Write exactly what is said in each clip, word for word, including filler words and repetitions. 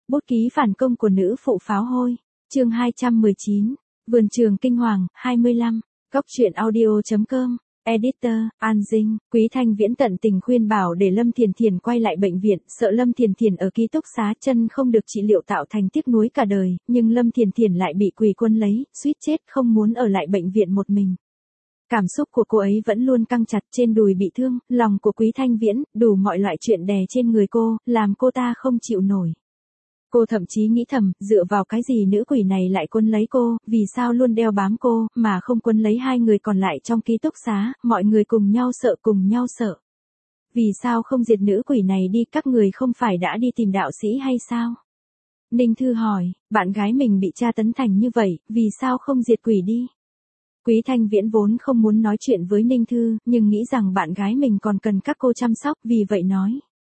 Bút ký phản công của nữ phụ pháo hôi. Chương hai trăm mười chín. Vườn trường kinh hoàng. hai mươi lăm. Góc truyện audio chấm com. Editor, An Dinh. Quý Thanh Viễn tận tình khuyên bảo để Lâm Thiền Thiền quay lại bệnh viện, sợ Lâm Thiền Thiền ở ký túc xá chân không được trị liệu tạo thành tiếc nuối cả đời, nhưng Lâm Thiền Thiền lại bị quỷ quân lấy, suýt chết không muốn ở lại bệnh viện một mình. Cảm xúc của cô ấy vẫn luôn căng chặt, trên đùi bị thương, lòng của Quý Thanh Viễn, đủ mọi loại chuyện đè trên người cô, làm cô ta không chịu nổi. Cô thậm chí nghĩ thầm, dựa vào cái gì nữ quỷ này lại quấn lấy cô, vì sao luôn đeo bám cô, mà không quấn lấy hai người còn lại trong ký túc xá, mọi người cùng nhau sợ cùng nhau sợ. Vì sao không diệt nữ quỷ này đi, các người không phải đã đi tìm đạo sĩ hay sao? Ninh Thư hỏi, bạn gái mình bị tra tấn thành như vậy, vì sao không diệt quỷ đi? Quý Thanh Viễn vốn không muốn nói chuyện với Ninh Thư, nhưng nghĩ rằng bạn gái mình còn cần các cô chăm sóc, vì vậy nói.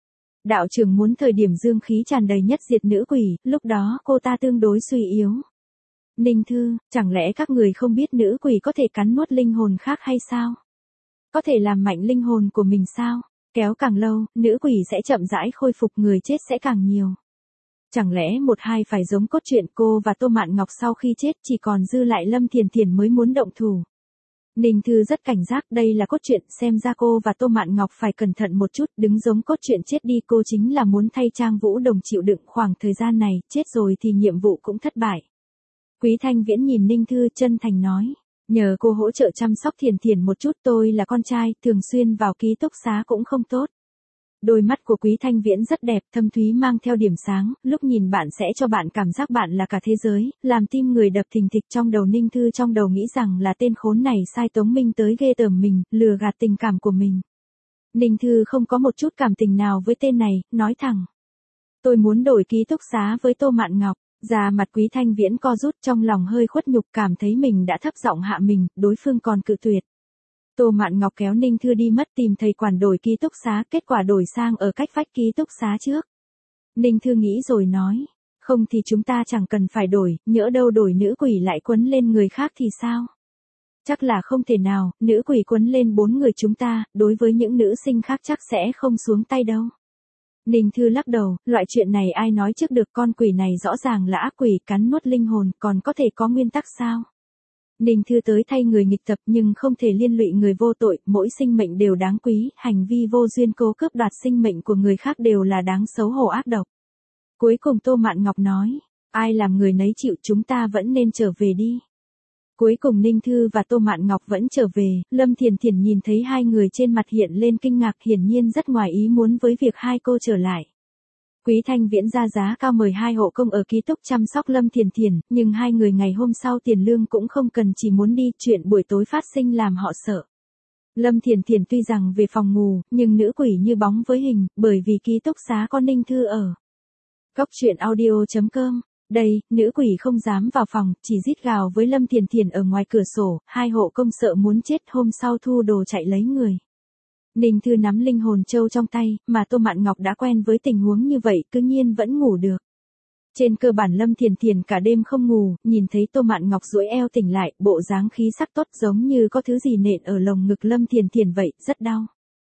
Đạo trưởng muốn thời điểm dương khí tràn đầy nhất diệt nữ quỷ, lúc đó cô ta tương đối suy yếu. Ninh Thư, chẳng lẽ các người không biết nữ quỷ có thể cắn nuốt linh hồn khác hay sao? Có thể làm mạnh linh hồn của mình sao? Kéo càng lâu, nữ quỷ sẽ chậm rãi khôi phục, người chết sẽ càng nhiều. Chẳng lẽ một hai phải giống cốt truyện cô và Tô Mạn Ngọc sau khi chết chỉ còn dư lại Lâm Thiền Thiền mới muốn động thủ. Ninh Thư rất cảnh giác, đây là cốt truyện, xem ra cô và Tô Mạn Ngọc phải cẩn thận một chút, đứng giống cốt truyện chết đi, cô chính là muốn thay Trang Vũ Đồng chịu đựng khoảng thời gian này, chết rồi thì nhiệm vụ cũng thất bại. Quý Thanh Viễn nhìn Ninh Thư chân thành nói, nhờ cô hỗ trợ chăm sóc Thiền Thiền một chút, tôi là con trai, thường xuyên vào ký túc xá cũng không tốt. Đôi mắt của Quý Thanh Viễn rất đẹp, thâm thúy mang theo điểm sáng, lúc nhìn bạn sẽ cho bạn cảm giác bạn là cả thế giới, làm tim người đập thình thịch. Trong đầu Ninh Thư trong đầu nghĩ rằng là tên khốn này sai Tống Minh tới ghê tởm mình, lừa gạt tình cảm của mình. Ninh Thư không có một chút cảm tình nào với tên này, nói thẳng. Tôi muốn đổi ký túc xá với Tô Mạn Ngọc. Da mặt Quý Thanh Viễn co rút, trong lòng hơi khuất nhục, cảm thấy mình đã thấp giọng hạ mình, đối phương còn cự tuyệt. Tô Mạn Ngọc kéo Ninh Thư đi mất, tìm thầy quản đổi ký túc xá, kết quả đổi sang ở cách vách ký túc xá trước. Ninh Thư nghĩ rồi nói, không thì chúng ta chẳng cần phải đổi, nhỡ đâu đổi nữ quỷ lại quấn lên người khác thì sao? Chắc là không thể nào, nữ quỷ quấn lên bốn người chúng ta, đối với những nữ sinh khác chắc sẽ không xuống tay đâu. Ninh Thư lắc đầu, loại chuyện này ai nói trước được, con quỷ này rõ ràng là ác quỷ, cắn nuốt linh hồn, còn có thể có nguyên tắc sao? Ninh Thư tới thay người nghịch tập nhưng không thể liên lụy người vô tội, mỗi sinh mệnh đều đáng quý, hành vi vô duyên cố cướp đoạt sinh mệnh của người khác đều là đáng xấu hổ ác độc. Cuối cùng Tô Mạn Ngọc nói, ai làm người nấy chịu, chúng ta vẫn nên trở về đi. Cuối cùng Ninh Thư và Tô Mạn Ngọc vẫn trở về, Lâm Thiền Thiền nhìn thấy hai người trên mặt hiện lên kinh ngạc, hiển nhiên rất ngoài ý muốn với việc hai cô trở lại. Quý Thanh Viễn ra giá cao mời hai hộ công ở ký túc chăm sóc Lâm Thiền Thiền, nhưng hai người ngày hôm sau tiền lương cũng không cần, chỉ muốn đi, chuyện buổi tối phát sinh làm họ sợ. Lâm Thiền Thiền tuy rằng về phòng ngủ, nhưng nữ quỷ như bóng với hình, bởi vì ký túc xá có Ninh Thư ở. Góc truyện audio chấm com. Đây, nữ quỷ không dám vào phòng, chỉ rít gào với Lâm Thiền Thiền ở ngoài cửa sổ, hai hộ công sợ muốn chết, hôm sau thu đồ chạy lấy người. Ninh Thư nắm linh hồn châu trong tay, mà Tô Mạn Ngọc đã quen với tình huống như vậy, cứ nhiên vẫn ngủ được. Trên cơ bản Lâm Thiền Thiền cả đêm không ngủ, nhìn thấy Tô Mạn Ngọc duỗi eo tỉnh lại, bộ dáng khí sắc tốt giống như có thứ gì nện ở lồng ngực Lâm Thiền Thiền vậy, rất đau.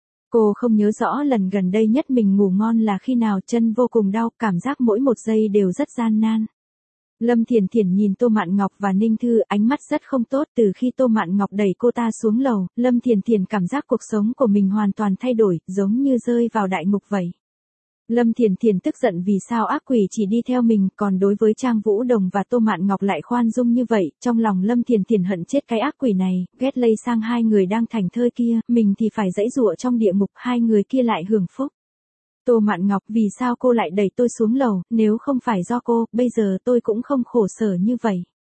Cô không nhớ rõ lần gần đây nhất mình ngủ ngon là khi nào, chân vô cùng đau, cảm giác mỗi một giây đều rất gian nan. Lâm Thiền Thiền nhìn Tô Mạn Ngọc và Ninh Thư, ánh mắt rất không tốt, từ khi Tô Mạn Ngọc đẩy cô ta xuống lầu, Lâm Thiền Thiền cảm giác cuộc sống của mình hoàn toàn thay đổi, giống như rơi vào đại ngục vậy. Lâm Thiền Thiền tức giận vì sao ác quỷ chỉ đi theo mình, còn đối với Trang Vũ Đồng và Tô Mạn Ngọc lại khoan dung như vậy, trong lòng Lâm Thiền Thiền hận chết cái ác quỷ này, ghét lây sang hai người đang thành thơi kia, mình thì phải giãy giụa trong địa ngục, hai người kia lại hưởng phúc. Tô Mạn Ngọc, vì sao cô lại đẩy tôi xuống lầu, nếu không phải do cô, bây giờ tôi cũng không khổ sở như vậy.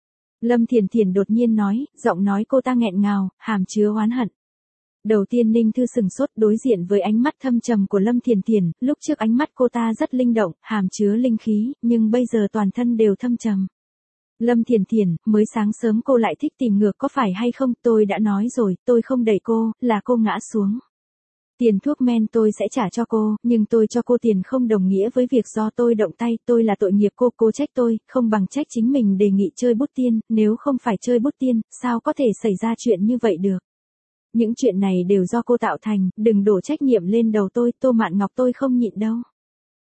Lâm Thiền Thiền đột nhiên nói, giọng nói cô ta nghẹn ngào, hàm chứa oán hận. Đầu tiên Ninh Thư sừng sốt đối diện với ánh mắt thâm trầm của Lâm Thiền Thiền, lúc trước ánh mắt cô ta rất linh động, hàm chứa linh khí, nhưng bây giờ toàn thân đều thâm trầm. Lâm Thiền Thiền, mới sáng sớm cô lại thích tìm ngược có phải hay không, tôi đã nói rồi, tôi không đẩy cô, là cô ngã xuống. Tiền thuốc men tôi sẽ trả cho cô, nhưng tôi cho cô tiền không đồng nghĩa với việc do tôi động tay, tôi là tội nghiệp cô, cô trách tôi, không bằng trách chính mình đề nghị chơi bút tiên, nếu không phải chơi bút tiên, sao có thể xảy ra chuyện như vậy được. Những chuyện này đều do cô tạo thành, đừng đổ trách nhiệm lên đầu tôi, Tô Mạn Ngọc tôi không nhịn đâu.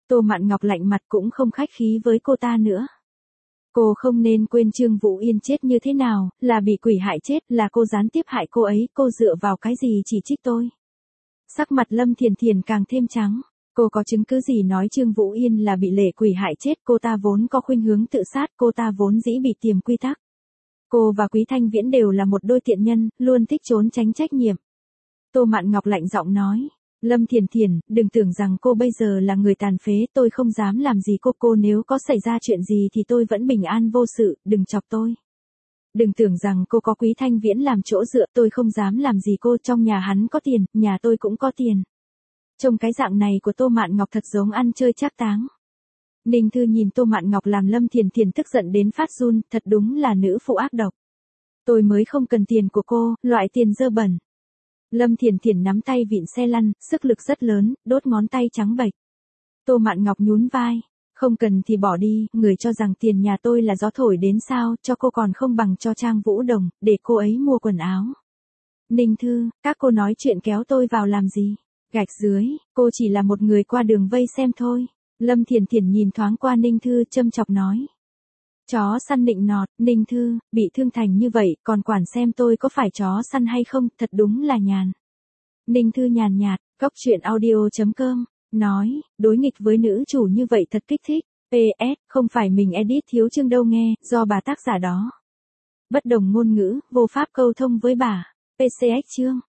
Tô Mạn Ngọc lạnh mặt cũng không khách khí với cô ta nữa. Cô không nên quên Trương Vũ Yên chết như thế nào, là bị quỷ hại chết, là cô gián tiếp hại cô ấy, cô dựa vào cái gì chỉ trích tôi. Sắc mặt Lâm Thiền Thiền càng thêm trắng. Cô có chứng cứ gì nói Trương Vũ Yên là bị lệ quỷ hại chết, cô ta vốn có khuynh hướng tự sát, cô ta vốn dĩ bị tiềm quy tắc. Cô và Quý Thanh Viễn đều là một đôi tiện nhân, luôn thích trốn tránh trách nhiệm. Tô Mạn Ngọc lạnh giọng nói, Lâm Thiền Thiền, đừng tưởng rằng cô bây giờ là người tàn phế, tôi không dám làm gì cô, cô nếu có xảy ra chuyện gì thì tôi vẫn bình an vô sự, đừng chọc tôi. Đừng tưởng rằng cô có Quý Thanh Viễn làm chỗ dựa, tôi không dám làm gì cô, trong nhà hắn có tiền, nhà tôi cũng có tiền. Trông cái dạng này của Tô Mạn Ngọc thật giống ăn chơi trác táng. Ninh Thư nhìn Tô Mạn Ngọc làm Lâm Thiền Thiền tức giận đến phát run, thật đúng là nữ phụ ác độc. Tôi mới không cần tiền của cô, loại tiền dơ bẩn. Lâm Thiền Thiền nắm tay vịn xe lăn, sức lực rất lớn, đốt ngón tay trắng bệch. Tô Mạn Ngọc nhún vai, không cần thì bỏ đi, người cho rằng tiền nhà tôi là gió thổi đến sao, cho cô còn không bằng cho Trang Vũ Đồng, để cô ấy mua quần áo. Ninh Thư, các cô nói chuyện kéo tôi vào làm gì? Gạch dưới, cô chỉ là một người qua đường vây xem thôi. Lâm Thiền Thiền nhìn thoáng qua Ninh Thư châm chọc nói. Chó săn nịnh nọt, Ninh Thư, bị thương thành như vậy, còn quản xem tôi có phải chó săn hay không, thật đúng là nhàn. Ninh Thư nhàn nhạt, góc truyện audio chấm com, nói, đối nghịch với nữ chủ như vậy thật kích thích. pê ét, không phải mình edit thiếu chương đâu nghe, do bà tác giả đó. Bất đồng ngôn ngữ, vô pháp câu thông với bà. pê xê ích chương.